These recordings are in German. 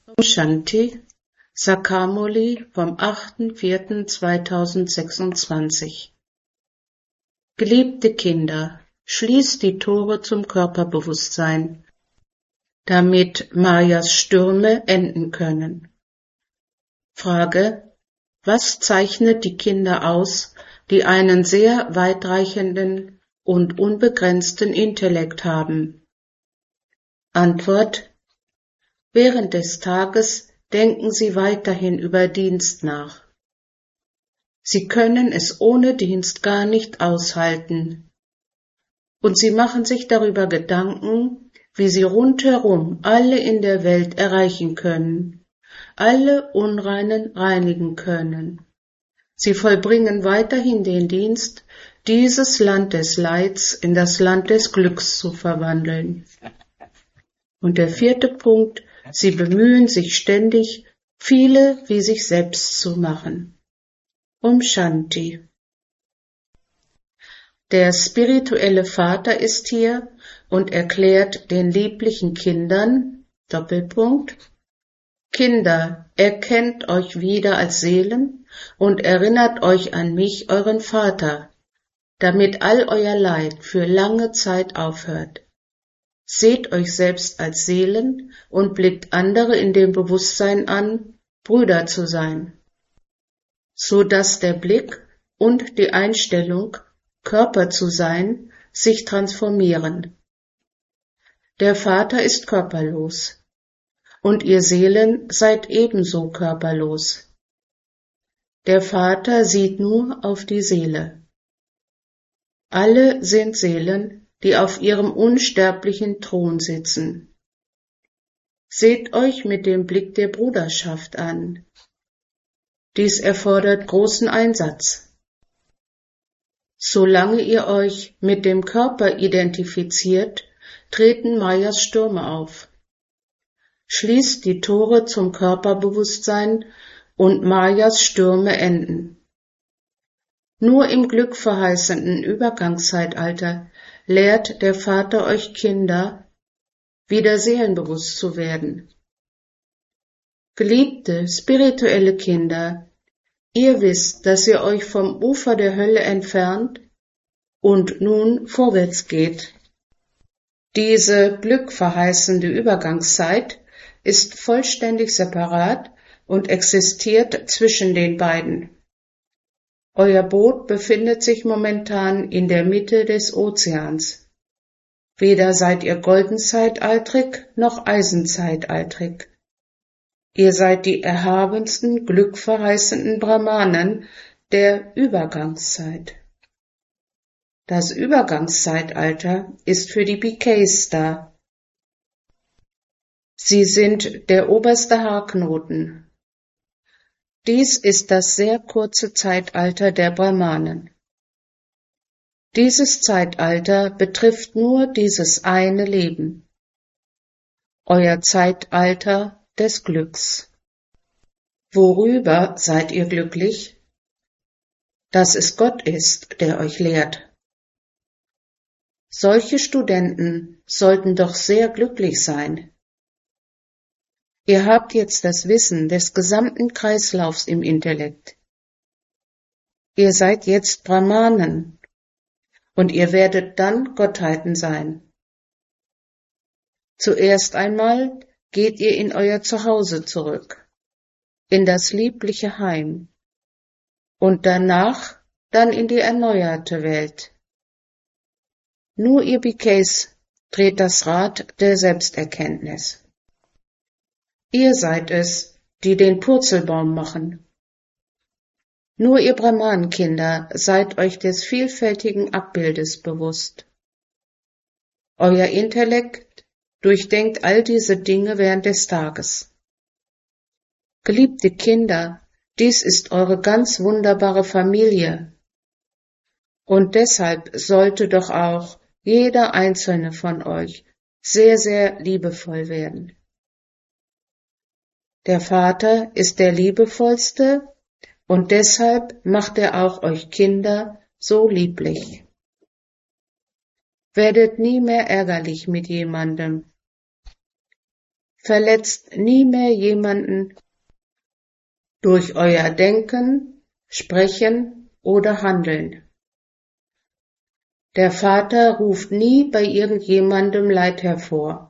Shanti, Sakamoli vom 8.4.2026. Geliebte Kinder, schließt die Tore zum Körperbewusstsein, damit Mayas Stürme enden können. Frage: Was zeichnet die Kinder aus, die einen sehr weitreichenden und unbegrenzten Intellekt haben? Antwort: Während des Tages denken sie weiterhin über Dienst nach. Sie können es ohne Dienst gar nicht aushalten. Und sie machen sich darüber Gedanken, wie sie rundherum alle in der Welt erreichen können, alle Unreinen reinigen können. Sie vollbringen weiterhin den Dienst, dieses Land des Leids in das Land des Glücks zu verwandeln. Und der 4. Punkt: Sie bemühen sich ständig, viele wie sich selbst zu machen. Shanti. Der spirituelle Vater ist hier und erklärt den lieblichen Kindern, Doppelpunkt: Kinder, erkennt euch wieder als Seelen und erinnert euch an mich, euren Vater, damit all euer Leid für lange Zeit aufhört. Seht euch selbst als Seelen und blickt andere in dem Bewusstsein an, Brüder zu sein, so dass der Blick und die Einstellung, Körper zu sein, sich transformieren. Der Vater ist körperlos, und ihr Seelen seid ebenso körperlos. Der Vater sieht nur auf die Seele. Alle sind Seelen, die auf ihrem unsterblichen Thron sitzen. Seht euch mit dem Blick der Bruderschaft an. Dies erfordert großen Einsatz. Solange ihr euch mit dem Körper identifiziert, treten Mayas Stürme auf. Schließt die Tore zum Körperbewusstsein und Mayas Stürme enden. Nur im glückverheißenden Übergangszeitalter lehrt der Vater euch Kinder, wieder seelenbewusst zu werden. Geliebte, spirituelle Kinder, ihr wisst, dass ihr euch vom Ufer der Hölle entfernt und nun vorwärts geht. Diese glückverheißende Übergangszeit ist vollständig separat und existiert zwischen den beiden. Euer Boot befindet sich momentan in der Mitte des Ozeans. Weder seid ihr goldenzeitaltrig noch eisenzeitaltrig. Ihr seid die erhabensten, glückverheißenden Brahmanen der Übergangszeit. Das Übergangszeitalter ist für die BKs da. Sie sind der oberste Haarknoten. Dies ist das sehr kurze Zeitalter der Brahmanen. Dieses Zeitalter betrifft nur dieses eine Leben. Euer Zeitalter des Glücks. Worüber seid ihr glücklich? Dass es Gott ist, der euch lehrt. Solche Studenten sollten doch sehr glücklich sein. Ihr habt jetzt das Wissen des gesamten Kreislaufs im Intellekt. Ihr seid jetzt Brahmanen und ihr werdet dann Gottheiten sein. Zuerst einmal geht ihr in euer Zuhause zurück, in das liebliche Heim, und danach dann in die erneuerte Welt. Nur ihr BKs dreht das Rad der Selbsterkenntnis. Ihr seid es, die den Purzelbaum machen. Nur ihr Brahmanenkinder seid euch des vielfältigen Abbildes bewusst. Euer Intellekt durchdenkt all diese Dinge während des Tages. Geliebte Kinder, dies ist eure ganz wunderbare Familie. Und deshalb sollte doch auch jeder einzelne von euch sehr, sehr liebevoll werden. Der Vater ist der liebevollste und deshalb macht er auch euch Kinder so lieblich. Werdet nie mehr ärgerlich mit jemandem. verletzt nie mehr jemanden durch euer Denken, Sprechen oder Handeln. Der Vater ruft nie bei irgendjemandem Leid hervor.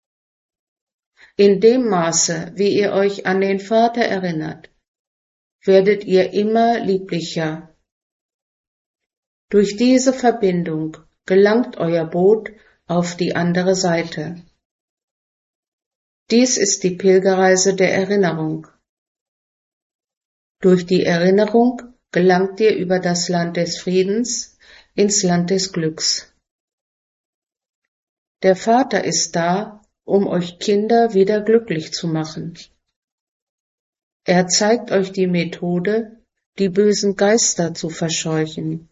In dem Maße, wie ihr euch an den Vater erinnert, werdet ihr immer lieblicher. Durch diese Verbindung gelangt euer Boot auf die andere Seite. Dies ist die Pilgerreise der Erinnerung. Durch die Erinnerung gelangt ihr über das Land des Friedens ins Land des Glücks. Der Vater ist da, um euch Kinder wieder glücklich zu machen. Er zeigt euch die Methode, die bösen Geister zu verscheuchen.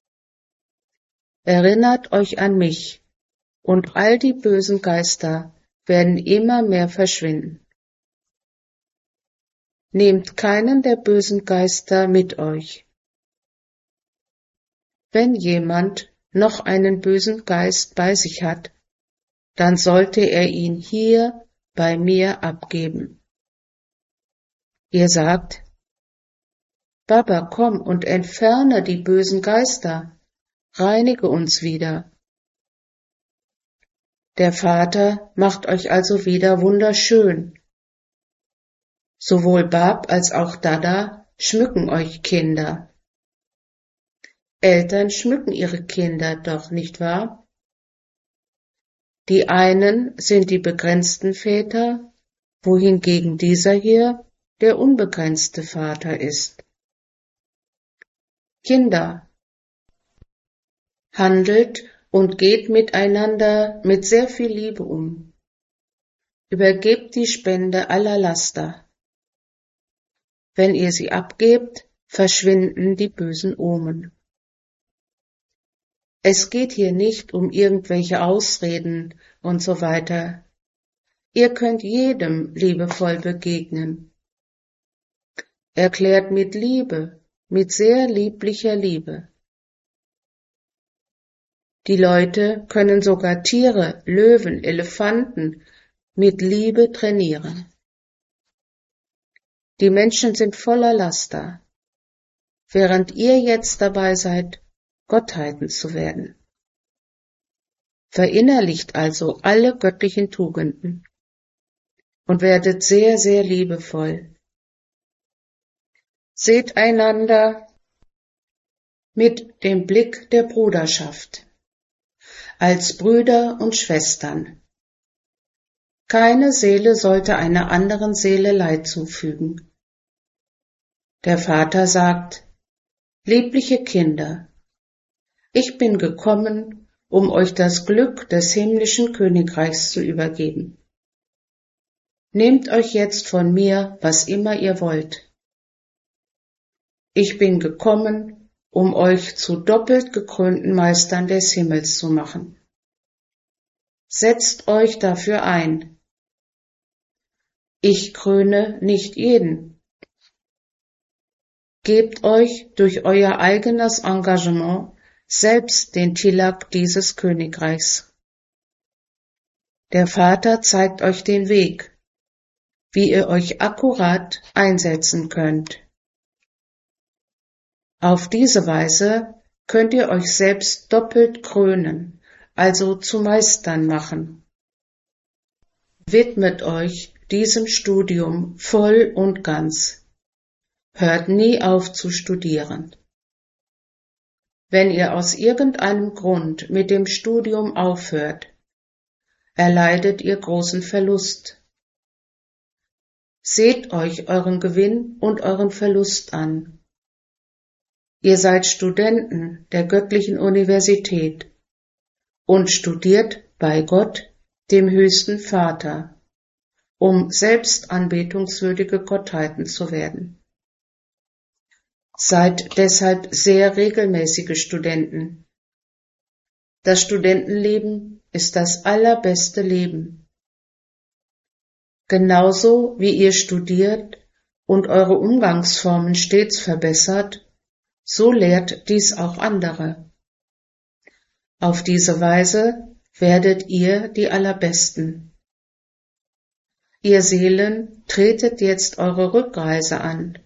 Erinnert euch an mich, und all die bösen Geister werden immer mehr verschwinden. Nehmt keinen der bösen Geister mit euch. Wenn jemand noch einen bösen Geist bei sich hat, dann sollte er ihn hier bei mir abgeben. Ihr sagt, Baba, komm und entferne die bösen Geister, reinige uns wieder. Der Vater macht euch also wieder wunderschön. Sowohl Bab als auch Dada schmücken euch Kinder. Eltern schmücken ihre Kinder doch, nicht wahr? Die einen sind die begrenzten Väter, wohingegen dieser hier der unbegrenzte Vater ist. Kinder, handelt und geht miteinander mit sehr viel Liebe um. Übergebt die Spende aller Laster. Wenn ihr sie abgebt, verschwinden die bösen Omen. Es geht hier nicht um irgendwelche Ausreden und so weiter. Ihr könnt jedem liebevoll begegnen. Erklärt mit Liebe, mit sehr lieblicher Liebe. Die Leute können sogar Tiere, Löwen, Elefanten mit Liebe trainieren. Die Menschen sind voller Laster, während ihr jetzt dabei seid, Gottheiten zu werden. Verinnerlicht also alle göttlichen Tugenden und werdet sehr, sehr liebevoll. Seht einander mit dem Blick der Bruderschaft, als Brüder und Schwestern. Keine Seele sollte einer anderen Seele Leid zufügen. Der Vater sagt, liebliche Kinder, ich bin gekommen, um euch das Glück des himmlischen Königreichs zu übergeben. Nehmt euch jetzt von mir, was immer ihr wollt. Ich bin gekommen, um euch zu doppelt gekrönten Meistern des Himmels zu machen. Setzt euch dafür ein. Ich kröne nicht jeden. Gebt euch durch euer eigenes Engagement selbst den Tilak dieses Königreichs. Der Vater zeigt euch den Weg, wie ihr euch akkurat einsetzen könnt. Auf diese Weise könnt ihr euch selbst doppelt krönen, also zu Meistern machen. Widmet euch diesem Studium voll und ganz. Hört nie auf zu studieren. Wenn ihr aus irgendeinem Grund mit dem Studium aufhört, erleidet ihr großen Verlust. Seht euch euren Gewinn und euren Verlust an. Ihr seid Studenten der göttlichen Universität und studiert bei Gott, dem höchsten Vater, um selbst anbetungswürdige Gottheiten zu werden. Seid deshalb sehr regelmäßige Studenten. Das Studentenleben ist das allerbeste Leben. Genauso wie ihr studiert und eure Umgangsformen stets verbessert, so lehrt dies auch andere. Auf diese Weise werdet ihr die Allerbesten. Ihr Seelen tretet jetzt eure Rückreise an.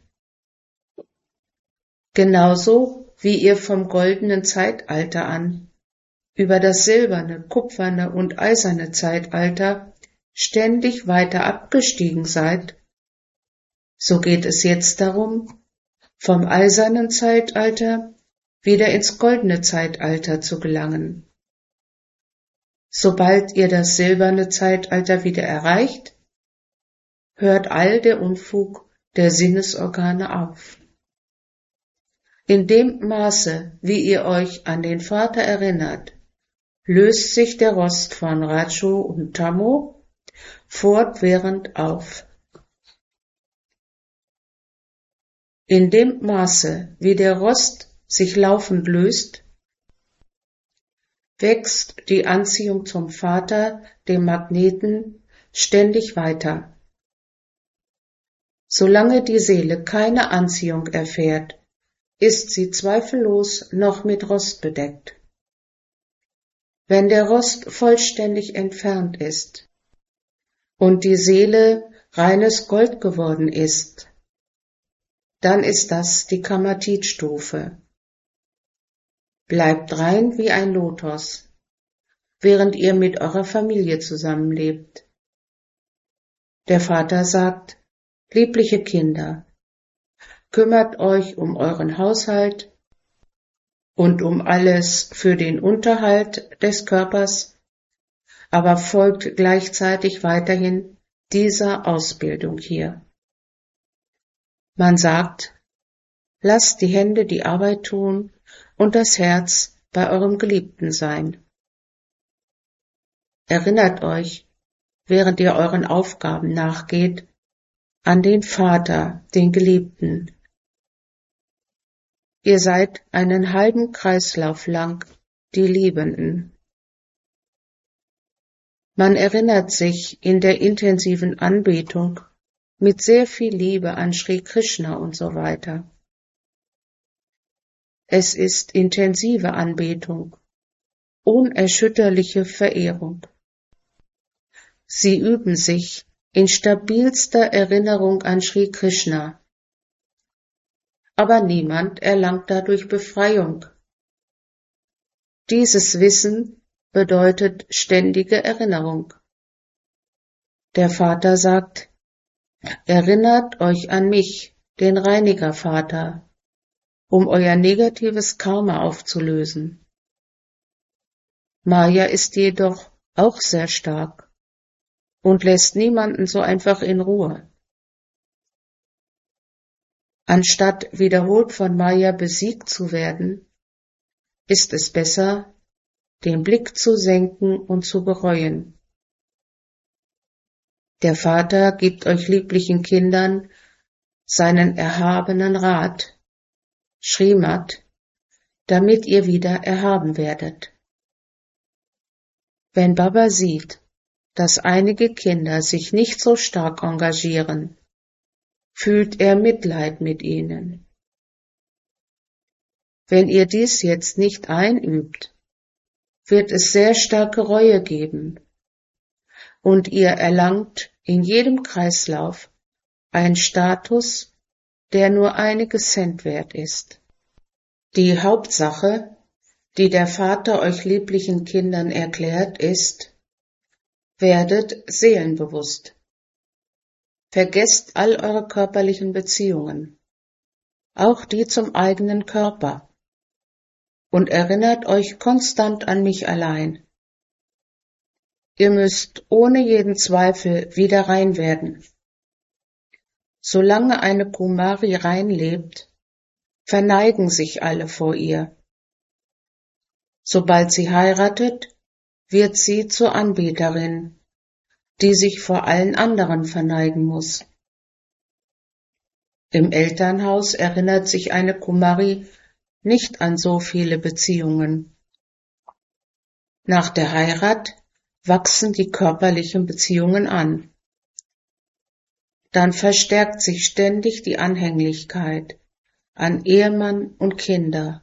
Genauso wie ihr vom goldenen Zeitalter an, über das silberne, kupferne und eiserne Zeitalter ständig weiter abgestiegen seid, so geht es jetzt darum, vom eisernen Zeitalter wieder ins goldene Zeitalter zu gelangen. Sobald ihr das silberne Zeitalter wieder erreicht, hört all der Unfug der Sinnesorgane auf. In dem Maße, wie ihr euch an den Vater erinnert, löst sich der Rost von Rajo und Tamo fortwährend auf. In dem Maße, wie der Rost sich laufend löst, wächst die Anziehung zum Vater, dem Magneten, ständig weiter. Solange die Seele keine Anziehung erfährt, ist sie zweifellos noch mit Rost bedeckt. Wenn der Rost vollständig entfernt ist und die Seele reines Gold geworden ist, dann ist das die Kamatit-Stufe. Bleibt rein wie ein Lotos, während ihr mit eurer Familie zusammenlebt. Der Vater sagt, liebliche Kinder, kümmert euch um euren Haushalt und um alles für den Unterhalt des Körpers, aber folgt gleichzeitig weiterhin dieser Ausbildung hier. Man sagt, lasst die Hände die Arbeit tun und das Herz bei eurem Geliebten sein. Erinnert euch, während ihr euren Aufgaben nachgeht, an den Vater, den Geliebten. Ihr seid einen halben Kreislauf lang die Liebenden. Man erinnert sich in der intensiven Anbetung mit sehr viel Liebe an Sri Krishna und so weiter. Es ist intensive Anbetung, unerschütterliche Verehrung. Sie üben sich in stabilster Erinnerung an Sri Krishna. Aber niemand erlangt dadurch Befreiung. Dieses Wissen bedeutet ständige Erinnerung. Der Vater sagt, erinnert euch an mich, den Reiniger-Vater, um euer negatives Karma aufzulösen. Maya ist jedoch auch sehr stark und lässt niemanden so einfach in Ruhe. Anstatt wiederholt von Maya besiegt zu werden, ist es besser, den Blick zu senken und zu bereuen. Der Vater gibt euch lieblichen Kindern seinen erhabenen Rat, Srimad, damit ihr wieder erhaben werdet. Wenn Baba sieht, dass einige Kinder sich nicht so stark engagieren, fühlt er Mitleid mit ihnen. Wenn ihr dies jetzt nicht einübt, wird es sehr starke Reue geben und ihr erlangt in jedem Kreislauf einen Status, der nur einige Cent wert ist. Die Hauptsache, die der Vater euch lieblichen Kindern erklärt, ist, werdet seelenbewusst. Vergesst all eure körperlichen Beziehungen, auch die zum eigenen Körper, und erinnert euch konstant an mich allein. Ihr müsst ohne jeden Zweifel wieder rein werden. Solange eine Kumari rein lebt, verneigen sich alle vor ihr. Sobald sie heiratet, wird sie zur Anbeterin, die sich vor allen anderen verneigen muss. Im Elternhaus erinnert sich eine Kumari nicht an so viele Beziehungen. Nach der Heirat wachsen die körperlichen Beziehungen an. Dann verstärkt sich ständig die Anhänglichkeit an Ehemann und Kinder.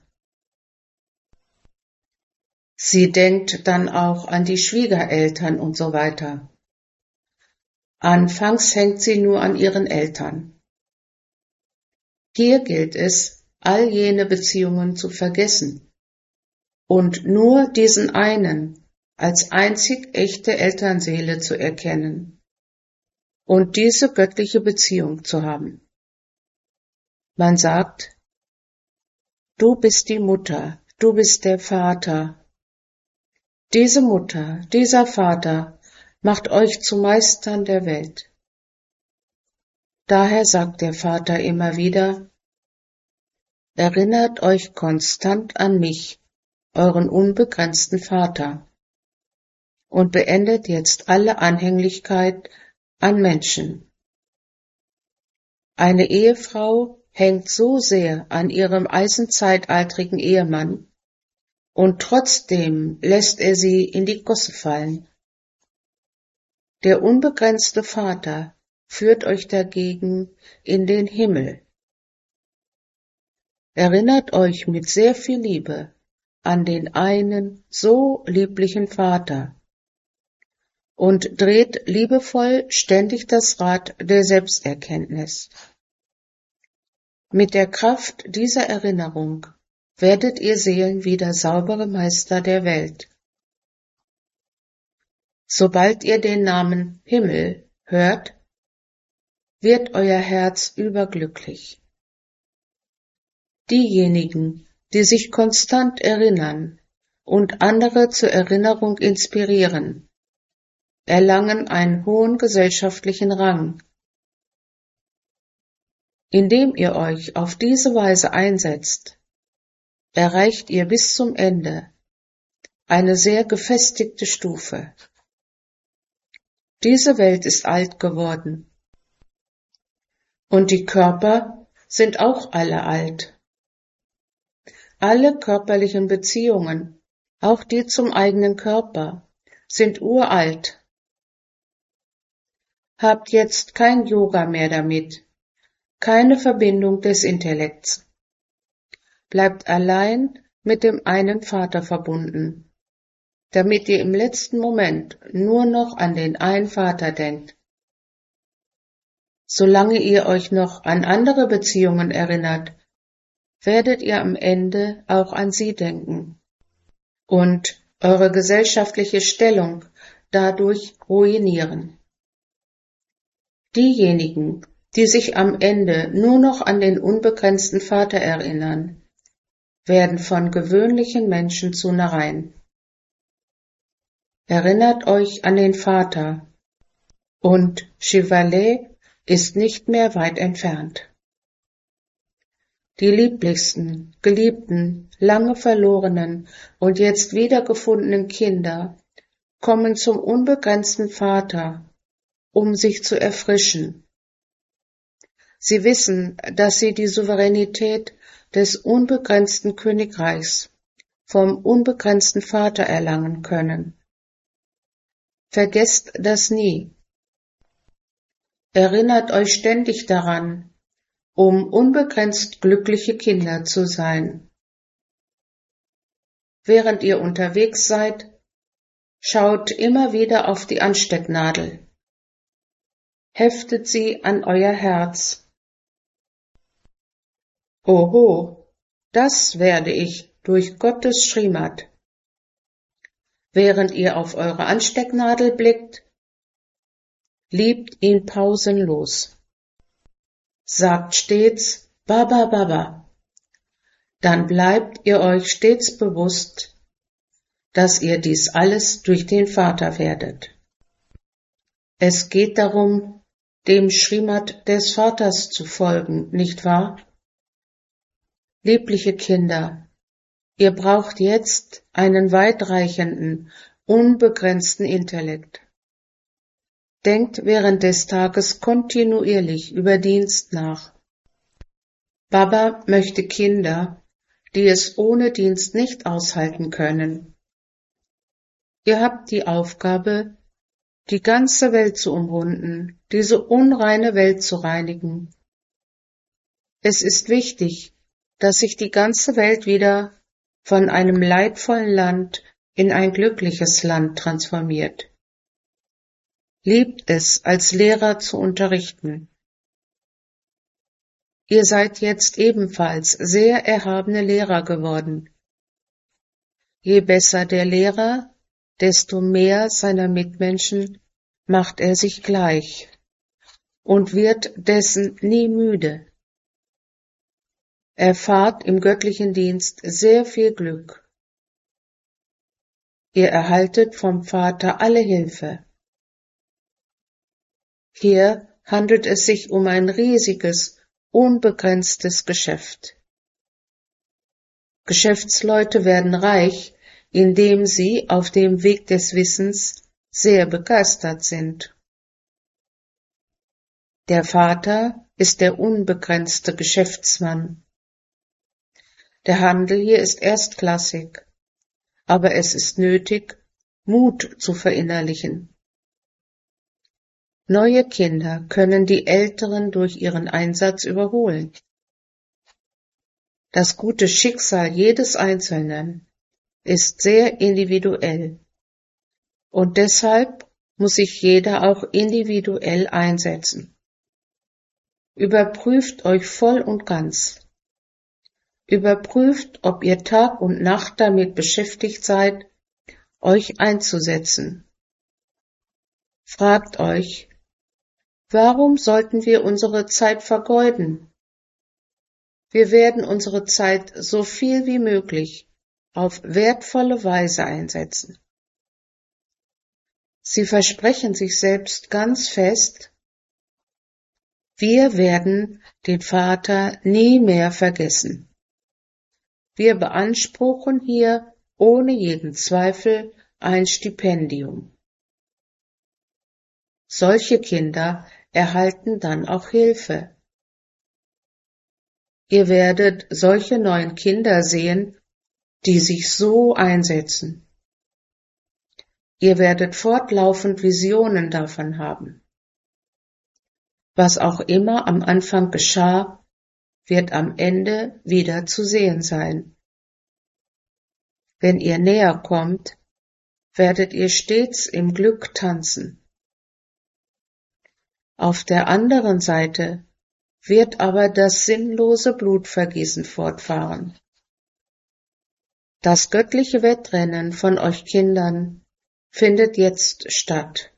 Sie denkt dann auch an die Schwiegereltern und so weiter. Anfangs hängt sie nur an ihren Eltern. Hier gilt es, all jene Beziehungen zu vergessen und nur diesen einen als einzig echte Elternseele zu erkennen und diese göttliche Beziehung zu haben. Man sagt, du bist die Mutter, du bist der Vater. Diese Mutter, dieser Vater macht euch zu Meistern der Welt. Daher sagt der Vater immer wieder, erinnert euch konstant an mich, euren unbegrenzten Vater, und beendet jetzt alle Anhänglichkeit an Menschen. Eine Ehefrau hängt so sehr an ihrem eisenzeitaltrigen Ehemann, und trotzdem lässt er sie in die Gosse fallen. Der unbegrenzte Vater führt euch dagegen in den Himmel. Erinnert euch mit sehr viel Liebe an den einen so lieblichen Vater und dreht liebevoll ständig das Rad der Selbsterkenntnis. Mit der Kraft dieser Erinnerung werdet ihr Seelen wieder saubere Meister der Welt. Sobald ihr den Namen Himmel hört, wird euer Herz überglücklich. Diejenigen, die sich konstant erinnern und andere zur Erinnerung inspirieren, erlangen einen hohen gesellschaftlichen Rang. Indem ihr euch auf diese Weise einsetzt, erreicht ihr bis zum Ende eine sehr gefestigte Stufe. Diese Welt ist alt geworden und die Körper sind auch alle alt. Alle körperlichen Beziehungen, auch die zum eigenen Körper, sind uralt. Habt jetzt kein Yoga mehr damit, keine Verbindung des Intellekts. Bleibt allein mit dem einen Vater verbunden, damit ihr im letzten Moment nur noch an den einen Vater denkt. Solange ihr euch noch an andere Beziehungen erinnert, werdet ihr am Ende auch an sie denken und eure gesellschaftliche Stellung dadurch ruinieren. Diejenigen, die sich am Ende nur noch an den unbegrenzten Vater erinnern, werden von gewöhnlichen Menschen zu Narreien. Erinnert euch an den Vater, und Shivaleh ist nicht mehr weit entfernt. Die lieblichsten, geliebten, lange verlorenen und jetzt wiedergefundenen Kinder kommen zum unbegrenzten Vater, um sich zu erfrischen. Sie wissen, dass sie die Souveränität des unbegrenzten Königreichs vom unbegrenzten Vater erlangen können. Vergesst das nie. Erinnert euch ständig daran, um unbegrenzt glückliche Kinder zu sein. Während ihr unterwegs seid, schaut immer wieder auf die Anstecknadel. Heftet sie an euer Herz. Oho, das werde ich durch Gottes Srimad. Während ihr auf eure Anstecknadel blickt, liebt ihn pausenlos. Sagt stets Baba Baba. Dann bleibt ihr euch stets bewusst, dass ihr dies alles durch den Vater werdet. Es geht darum, dem Srimad des Vaters zu folgen, nicht wahr? Liebliche Kinder, ihr braucht jetzt einen weitreichenden, unbegrenzten Intellekt. Denkt während des Tages kontinuierlich über Dienst nach. Baba möchte Kinder, die es ohne Dienst nicht aushalten können. Ihr habt die Aufgabe, die ganze Welt zu umrunden, diese unreine Welt zu reinigen. Es ist wichtig, dass sich die ganze Welt wieder von einem leidvollen Land in ein glückliches Land transformiert. Liebt es, als Lehrer zu unterrichten. Ihr seid jetzt ebenfalls sehr erhabene Lehrer geworden. Je besser der Lehrer, desto mehr seiner Mitmenschen macht er sich gleich und wird dessen nie müde. Erfahrt im göttlichen Dienst sehr viel Glück. Ihr erhaltet vom Vater alle Hilfe. Hier handelt es sich um ein riesiges, unbegrenztes Geschäft. Geschäftsleute werden reich, indem sie auf dem Weg des Wissens sehr begeistert sind. Der Vater ist der unbegrenzte Geschäftsmann. Der Handel hier ist erstklassig, aber es ist nötig, Mut zu verinnerlichen. Neue Kinder können die Älteren durch ihren Einsatz überholen. Das gute Schicksal jedes Einzelnen ist sehr individuell und deshalb muss sich jeder auch individuell einsetzen. Überprüft euch voll und ganz. Überprüft, ob ihr Tag und Nacht damit beschäftigt seid, euch einzusetzen. Fragt euch, warum sollten wir unsere Zeit vergeuden? Wir werden unsere Zeit so viel wie möglich auf wertvolle Weise einsetzen. Sie versprechen sich selbst ganz fest, wir werden den Vater nie mehr vergessen. Wir beanspruchen hier ohne jeden Zweifel ein Stipendium. Solche Kinder erhalten dann auch Hilfe. Ihr werdet solche neuen Kinder sehen, die sich so einsetzen. Ihr werdet fortlaufend Visionen davon haben. Was auch immer am Anfang geschah, wird am Ende wieder zu sehen sein. Wenn ihr näher kommt, werdet ihr stets im Glück tanzen. Auf der anderen Seite wird aber das sinnlose Blutvergießen fortfahren. Das göttliche Wettrennen von euch Kindern findet jetzt statt.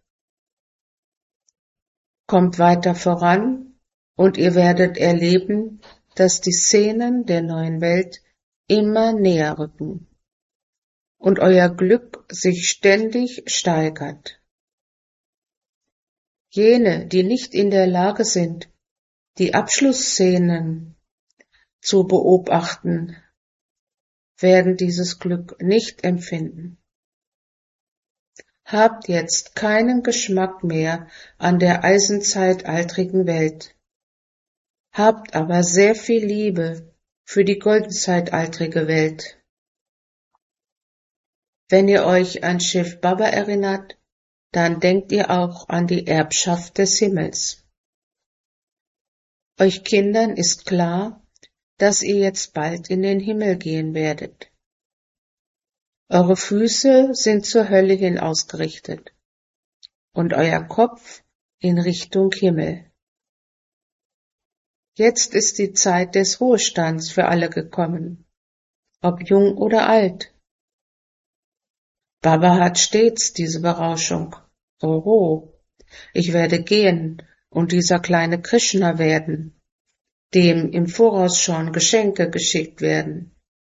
Kommt weiter voran und ihr werdet erleben, dass die Szenen der neuen Welt immer näher rücken und euer Glück sich ständig steigert. Jene, die nicht in der Lage sind, die Abschlussszenen zu beobachten, werden dieses Glück nicht empfinden. Habt jetzt keinen Geschmack mehr an der eisenzeitaltrigen Welt, habt aber sehr viel Liebe für die goldenzeitaltrige Welt. Wenn ihr euch an Shiv Baba erinnert, dann denkt ihr auch an die Erbschaft des Himmels. Euch Kindern ist klar, dass ihr jetzt bald in den Himmel gehen werdet. Eure Füße sind zur Hölle hin ausgerichtet und euer Kopf in Richtung Himmel. Jetzt ist die Zeit des Ruhestands für alle gekommen, ob jung oder alt. Baba hat stets diese Berauschung. Oho, ich werde gehen und dieser kleine Krishna werden, dem im Voraus schon Geschenke geschickt werden.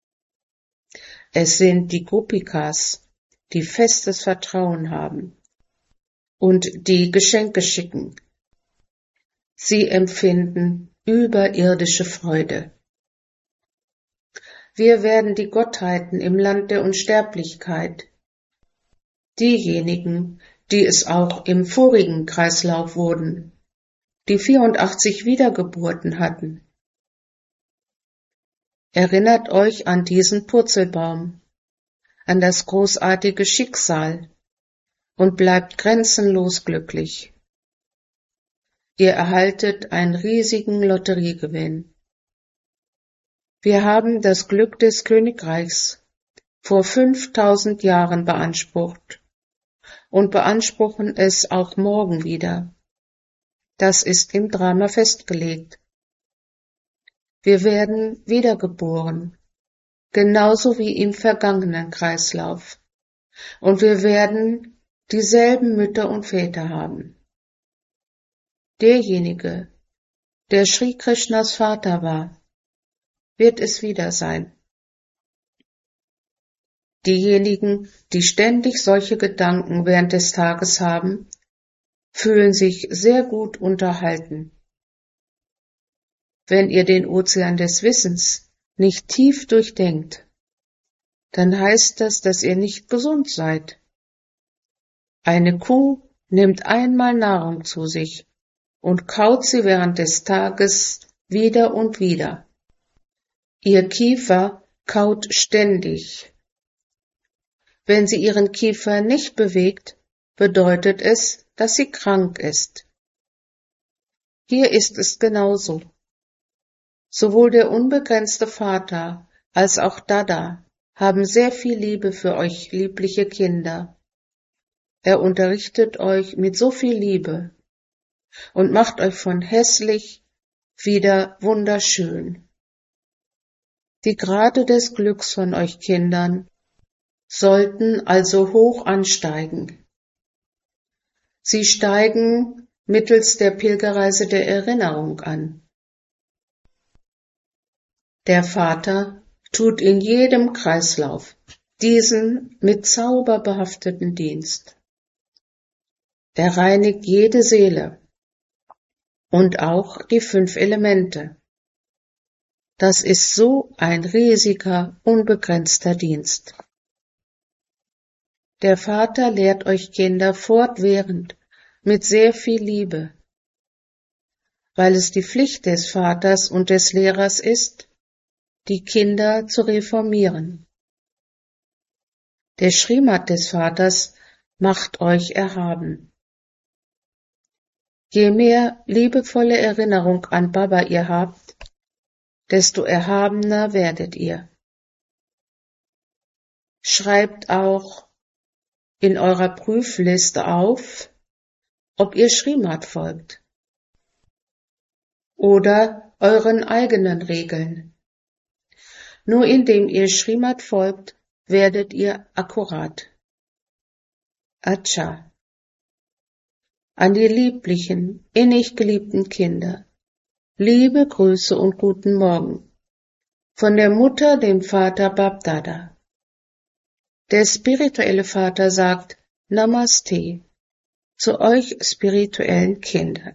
Es sind die Gopikas, die festes Vertrauen haben und die Geschenke schicken. Sie empfinden überirdische Freude. Wir werden die Gottheiten im Land der Unsterblichkeit, diejenigen, die es auch im vorigen Kreislauf wurden, die 84 Wiedergeburten hatten. Erinnert euch an diesen Purzelbaum, an das großartige Schicksal und bleibt grenzenlos glücklich. Ihr erhaltet einen riesigen Lotteriegewinn. Wir haben das Glück des Königreichs vor 5000 Jahren beansprucht und beanspruchen es auch morgen wieder. Das ist im Drama festgelegt. Wir werden wiedergeboren, genauso wie im vergangenen Kreislauf. Und wir werden dieselben Mütter und Väter haben. Derjenige, der Sri Krishnas Vater war, wird es wieder sein. Diejenigen, die ständig solche Gedanken während des Tages haben, fühlen sich sehr gut unterhalten. Wenn ihr den Ozean des Wissens nicht tief durchdenkt, dann heißt das, dass ihr nicht gesund seid. Eine Kuh nimmt einmal Nahrung zu sich und kaut sie während des Tages wieder und wieder. Ihr Kiefer kaut ständig. Wenn sie ihren Kiefer nicht bewegt, bedeutet es, dass sie krank ist. Hier ist es genauso. Sowohl der unbegrenzte Vater als auch Dada haben sehr viel Liebe für euch liebliche Kinder. Er unterrichtet euch mit so viel Liebe und macht euch von hässlich wieder wunderschön. Die Grade des Glücks von euch Kindern sollten also hoch ansteigen. Sie steigen mittels der Pilgerreise der Erinnerung an. Der Vater tut in jedem Kreislauf diesen mit Zauber behafteten Dienst. Er reinigt jede Seele und auch die 5 Elemente. Das ist so ein riesiger, unbegrenzter Dienst. Der Vater lehrt euch Kinder fortwährend mit sehr viel Liebe, weil es die Pflicht des Vaters und des Lehrers ist, die Kinder zu reformieren. Der Srimad des Vaters macht euch erhaben. Je mehr liebevolle Erinnerung an Baba ihr habt, desto erhabener werdet ihr. Schreibt auch in eurer Prüfliste auf, ob ihr Srimad folgt oder euren eigenen Regeln. Nur indem ihr Srimad folgt, werdet ihr akkurat. Acha. An die lieblichen, innig geliebten Kinder. Liebe Grüße und guten Morgen. Von der Mutter, dem Vater Bab-Dada. Der spirituelle Vater sagt Namaste zu euch spirituellen Kindern.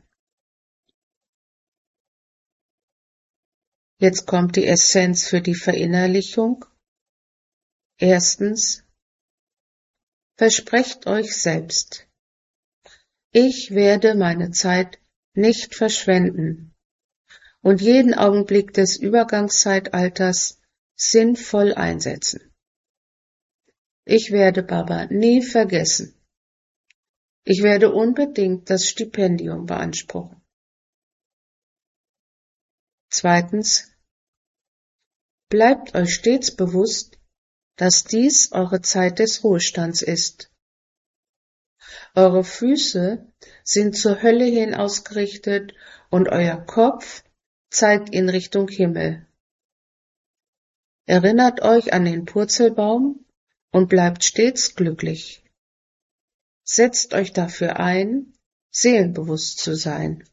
Jetzt kommt die Essenz für die Verinnerlichung. Erstens, versprecht euch selbst, ich werde meine Zeit nicht verschwenden und jeden Augenblick des Übergangszeitalters sinnvoll einsetzen. Ich werde Baba nie vergessen. Ich werde unbedingt das Stipendium beanspruchen. Zweitens, bleibt euch stets bewusst, dass dies eure Zeit des Ruhestands ist. Eure Füße sind zur Hölle hin ausgerichtet und euer Kopf zeigt in Richtung Himmel. Erinnert euch an den Purzelbaum und bleibt stets glücklich. Setzt euch dafür ein, seelenbewusst zu sein.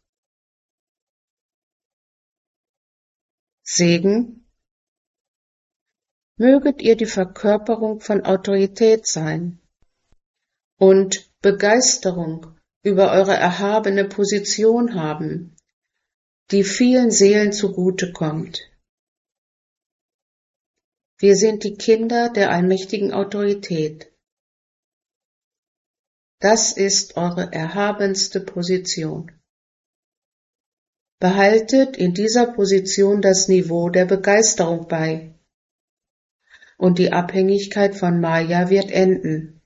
Segen. Möget ihr die Verkörperung von Autorität sein und Begeisterung über eure erhabene Position haben, die vielen Seelen zugutekommt. Wir sind die Kinder der allmächtigen Autorität. Das ist eure erhabenste Position. Behaltet in dieser Position das Niveau der Begeisterung bei, und die Abhängigkeit von Maya wird enden.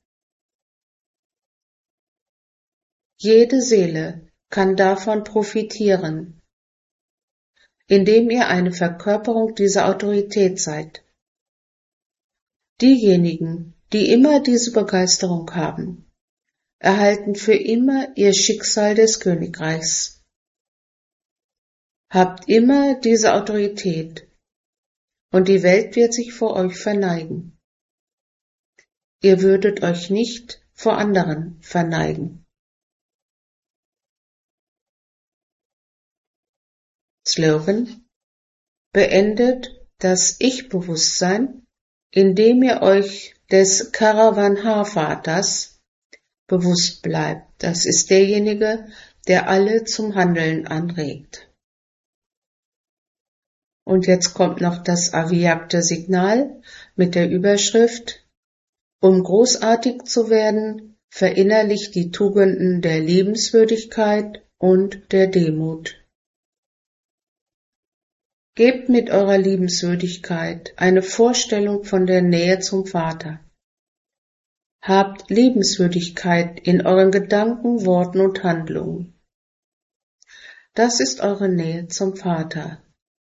Jede Seele kann davon profitieren, indem ihr eine Verkörperung dieser Autorität seid. Diejenigen, die immer diese Begeisterung haben, erhalten für immer ihr Schicksal des Königreichs. Habt immer diese Autorität, und die Welt wird sich vor euch verneigen. Ihr würdet euch nicht vor anderen verneigen. Slogan: Beendet das Ich-Bewusstsein, indem ihr euch des Karawanha-Vaters bewusst bleibt. Das ist derjenige, der alle zum Handeln anregt. Und jetzt kommt noch das Avyakta-Signal mit der Überschrift: Um großartig zu werden, verinnerlicht die Tugenden der Liebenswürdigkeit und der Demut. Gebt mit eurer Liebenswürdigkeit eine Vorstellung von der Nähe zum Vater. Habt Liebenswürdigkeit in euren Gedanken, Worten und Handlungen. Das ist eure Nähe zum Vater.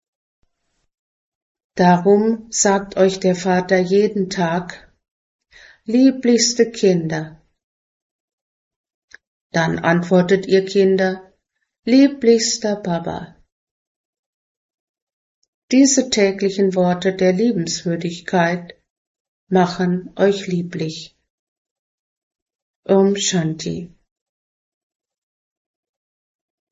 Darum sagt euch der Vater jeden Tag: Lieblichste Kinder. Dann antwortet ihr Kinder: Lieblichster Papa. Diese täglichen Worte der Liebenswürdigkeit machen euch lieblich. Om Shanti.